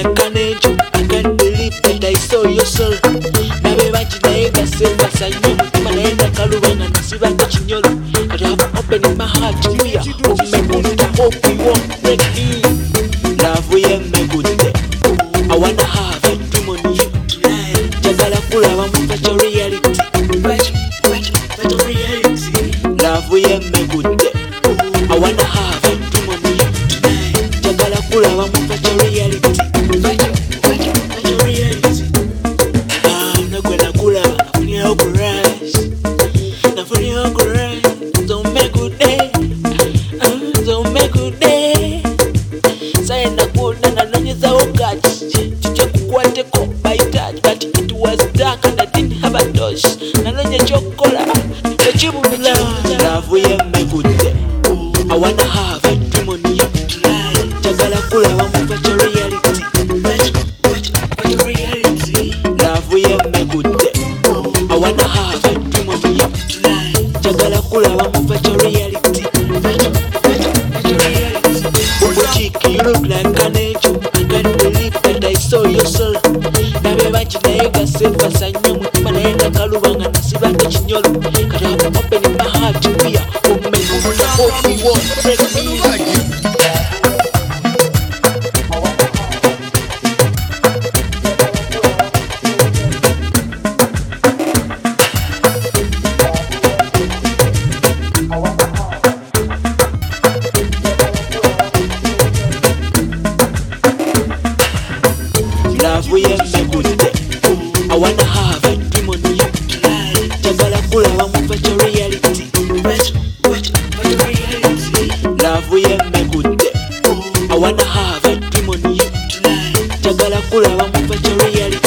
like an angel. I can't believe that I saw your soul. Nabe bachinaega seva sanyo mutima naenda kalubanga nasibanga chinyolo. I have opened my heart to you. Umekuta hope we won't break me. Love we am my good day. I wanna have a dream on you tonight. Jagala kulaba mu virtual reality. Virtual reality. Love we am my good day. I wanna have a dream on you tonight. Jagala kulaba mu virtual reality. Virtual reality. Nakwenda kulaba funny how rise. Na funny how rise. Don't make good day. Don't make good day. Say na kuona na nonyeza wakati. Chicho kukwateko by touch, but it was dark and I didn't have a touch. Na nonye chokola. Nachibu bila. Love we am my good day. I wanna have a dream on you tonight. Jagala kulaba mu virtual reality. Virtual reality. Love we am my good day. I wanna have a dream on you tonight. Jagala kulaba mu virtual reality. Virtual reality. Chick, you look like an angel. I can't believe that I saw your soul. Nabe bachinaega seva sanyo mutima naenda kalubanga nasibanga chinyolo. Kati have opened my heart to you. Umekuta hope we won't break me. Love we am my good day. I wanna have a dream on you tonight. Jagala kulaba mu virtual reality. Virtual reality. Love we am my good day. I wanna have a dream on you tonight. Jagala kulaba mu virtual reality.